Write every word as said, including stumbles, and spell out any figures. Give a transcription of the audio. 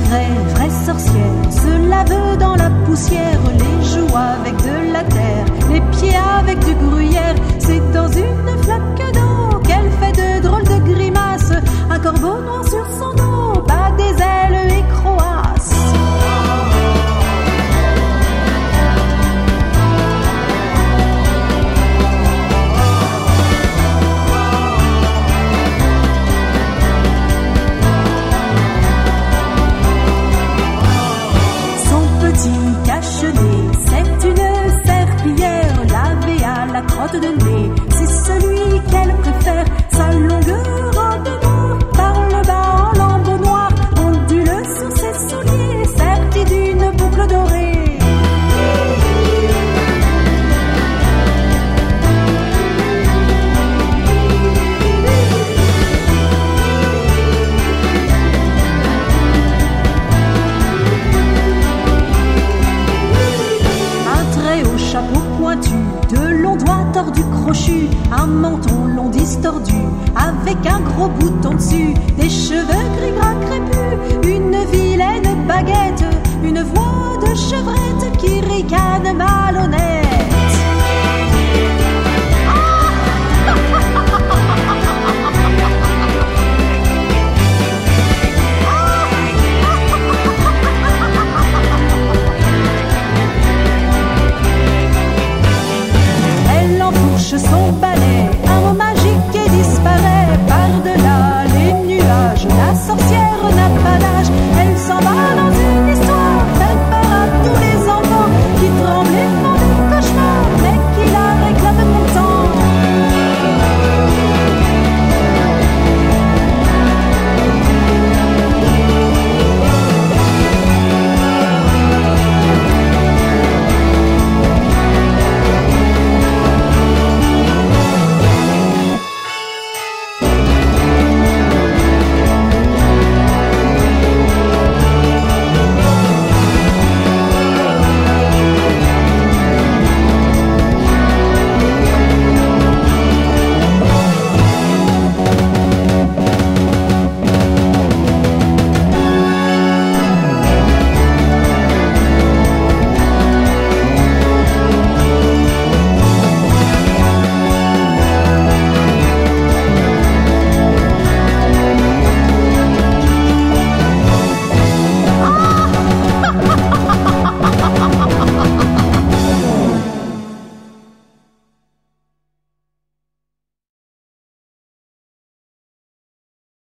vraie, vraie sorcière, se lave dans la poussière, les joues avec de la terre, les pieds avec du gruyère. C'est dans une flaque d'eau qu'elle fait de drôles de grimaces, un corbeau noir sur son dos, pas des ailes et croasse. C'est une serpillière lavée à la crotte de nez. C'est celui qu'elle préfère, sa longue robe noire par le bas en lambeaux noirs ondule sur ses souliers sertis d'une boucle dorée. Chapeau pointu, de longs doigts tordus crochus, un menton long distordu, avec un gros bouton dessus, des cheveux gris gras crépus.